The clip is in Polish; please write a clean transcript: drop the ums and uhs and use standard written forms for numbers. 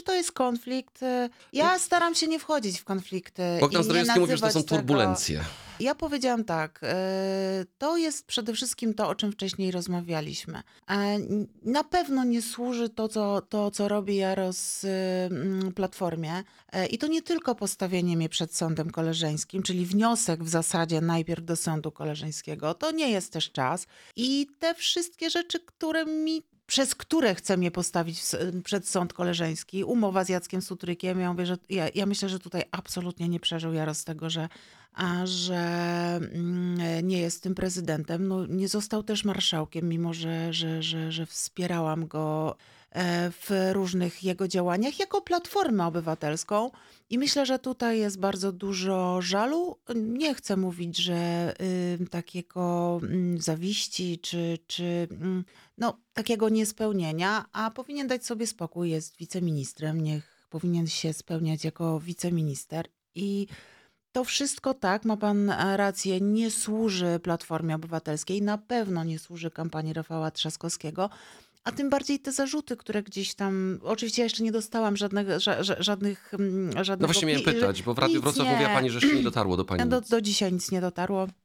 to jest konflikt. Ja staram się nie wchodzić w konflikty Bogdan i nie Zdrojewski mówił, że to są nazywać tego. turbulencje. Ja powiedziałam tak, to jest przede wszystkim to, o czym wcześniej rozmawialiśmy. Na pewno nie służy to, co robi Jaros Platformie. I to nie tylko postawienie mnie przed sądem koleżeńskim, czyli wniosek w zasadzie najpierw do sądu koleżeńskiego. To nie jest też czas. I te wszystkie rzeczy, przez które chce mnie postawić przed sąd koleżeński, umowa z Jackiem Sutrykiem. Ja mówię, że ja myślę, że tutaj absolutnie nie przeżył Jaros tego, że nie jest tym prezydentem. No, nie został też marszałkiem, mimo że wspierałam go w różnych jego działaniach jako Platformę Obywatelską. I myślę, że tutaj jest bardzo dużo żalu. Nie chcę mówić, że takiego zawiści czy takiego niespełnienia, a powinien dać sobie spokój, jest wiceministrem, niech powinien się spełniać jako wiceminister. I to wszystko, tak, ma pan rację, nie służy Platformie Obywatelskiej, na pewno nie służy kampanii Rafała Trzaskowskiego, a tym bardziej te zarzuty, które gdzieś tam, oczywiście ja jeszcze nie dostałam żadnych No właśnie miałem pytać, bo w Radiu nic Wrocław nie. mówiła pani, że jeszcze nie dotarło do pani nic. Do dzisiaj nic nie dotarło.